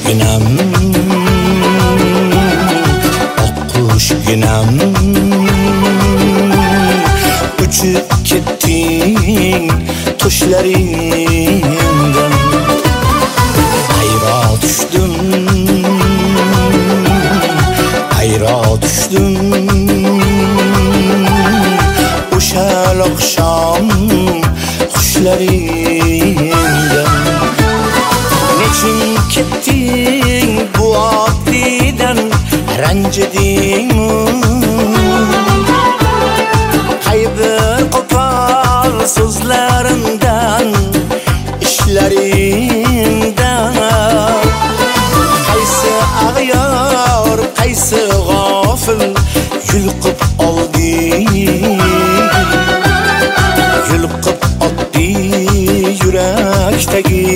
qushginam, oq qushginam, uchib ketding tushlaringdan. Ayro tushdim, o'sha oqshom qushlaringdan. Nechun ketding bu oddidan, ranjidingmi? Qaybir qo'pol so'zlarimdan, ishlaringdan. Qaysi ag'yor, qaysi g'ofil yulqib olding, yulqib otdi yurakdagi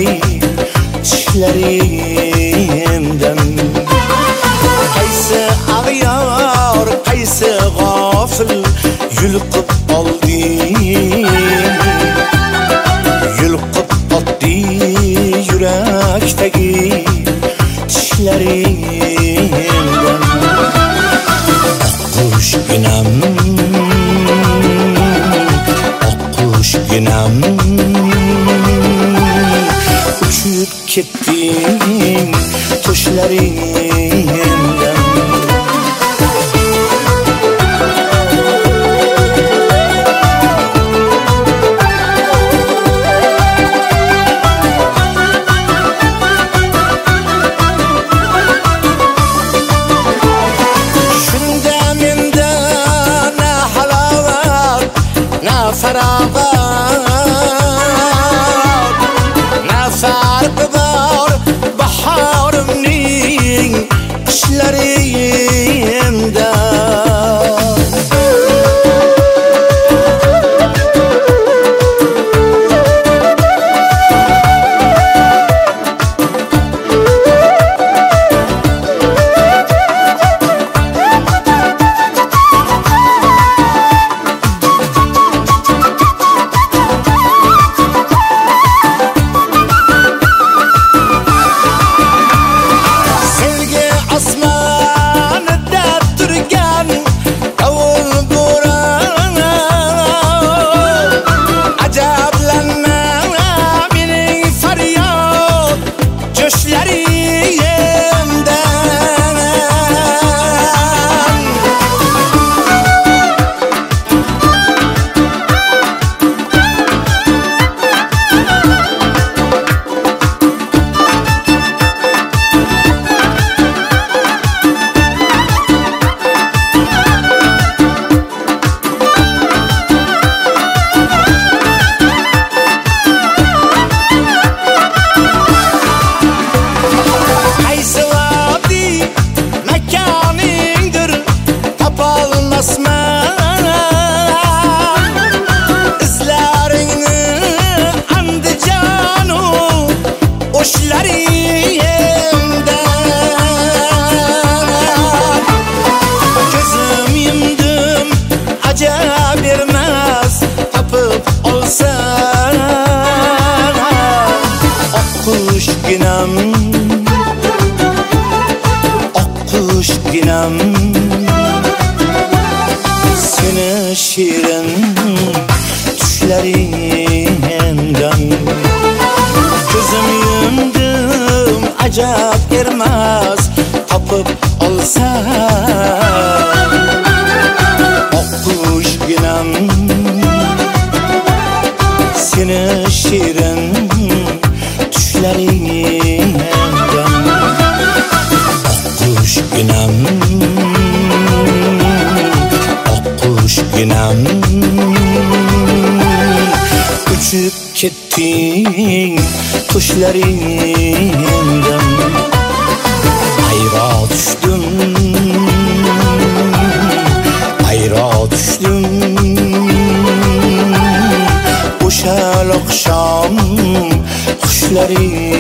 tishlaringdan. Qaysi ag'yor, qaysi g'ofil yulqib olding, yulqib otdi yurakdagi tishlaringdan. Qushginam, oq qushginam, uchib ketding tushlaringdan. Farq bor bahorimning qishlaringda. Gözüm yumdum, acaba bermez tapıp olsan. Oq qushginam, oq qushginam, seni shirin tushlaringdan. Gözüm yumdum, acaba bermez tapıp olsan. Oq qushginam, seni shirin tushlaringdan. Oq qushginam, oq qushginam, uchib ketding tushlaringdan. Ayro tushdim, o'sha oqshom qushlaringdan.